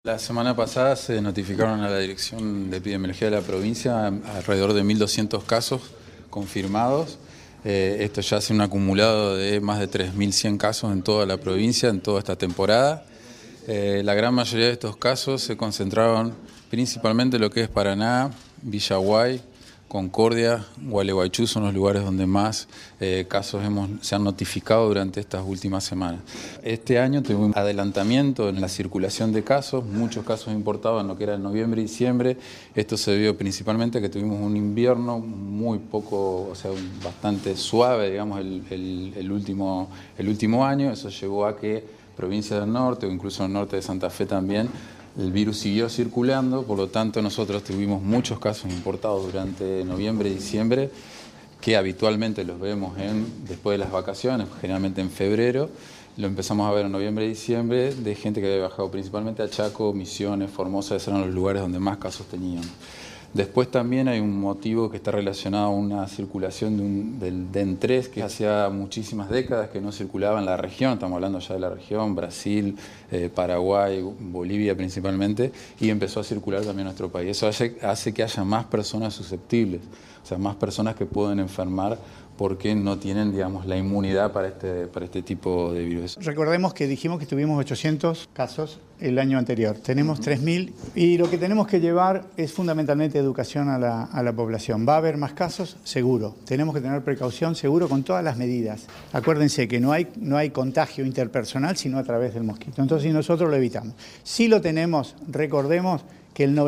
La semana pasada se notificaron a la Dirección de Epidemiología de la provincia alrededor de 1.200 casos confirmados. Esto ya hace un acumulado de más de 3.100 casos en toda la provincia, en toda esta temporada. La gran mayoría de estos casos se concentraron principalmente en lo que es Paraná, Villaguay, Concordia, Gualeguaychú son los lugares donde más casos se han notificado durante estas últimas semanas. Este año tuvimos un adelantamiento en la circulación de casos, muchos casos importados en lo que era noviembre y diciembre. Esto se debió principalmente a que tuvimos un invierno muy poco, bastante suave, digamos, el último año. Eso llevó a que provincias del norte o incluso el norte de Santa Fe también, el virus siguió circulando, por lo tanto nosotros tuvimos muchos casos importados durante noviembre y diciembre, que habitualmente los vemos después de las vacaciones, generalmente en febrero. Lo empezamos a ver en noviembre y diciembre de gente que había bajado principalmente a Chaco, Misiones, Formosa, esos eran los lugares donde más casos teníamos. Después también hay un motivo que está relacionado a una circulación del DEN3 que hacía muchísimas décadas que no circulaba en la región, estamos hablando ya de la región, Brasil, Paraguay, Bolivia principalmente, y empezó a circular también en nuestro país. Eso hace que haya más personas susceptibles, o sea, más personas que pueden enfermar porque no tienen, digamos, la inmunidad para este tipo de virus. Recordemos que dijimos que tuvimos 800 casos el año anterior, tenemos 3.000 y lo que tenemos que llevar es fundamentalmente educación a la población. ¿Va a haber más casos? Seguro. Tenemos que tener precaución, seguro, con todas las medidas. Acuérdense que no hay contagio interpersonal sino a través del mosquito. Entonces nosotros lo evitamos. Si lo tenemos, recordemos que el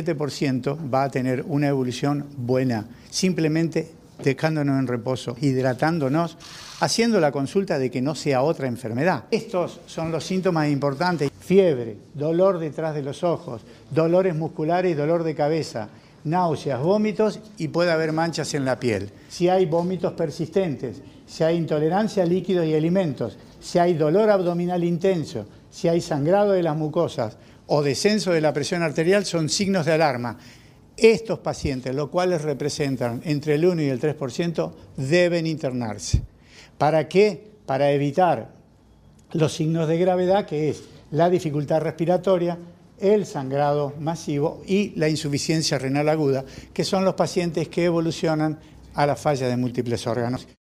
97% va a tener una evolución buena, simplemente dejándonos en reposo, hidratándonos, haciendo la consulta de que no sea otra enfermedad. Estos son los síntomas importantes: fiebre, dolor detrás de los ojos, dolores musculares y dolor de cabeza, náuseas, vómitos y puede haber manchas en la piel. Si hay vómitos persistentes, si hay intolerancia a líquidos y alimentos, si hay dolor abdominal intenso, si hay sangrado de las mucosas o descenso de la presión arterial, son signos de alarma. Estos pacientes, los cuales representan entre el 1 y el 3%, deben internarse. ¿Para qué? Para evitar los signos de gravedad, que es la dificultad respiratoria, el sangrado masivo y la insuficiencia renal aguda, que son los pacientes que evolucionan a la falla de múltiples órganos.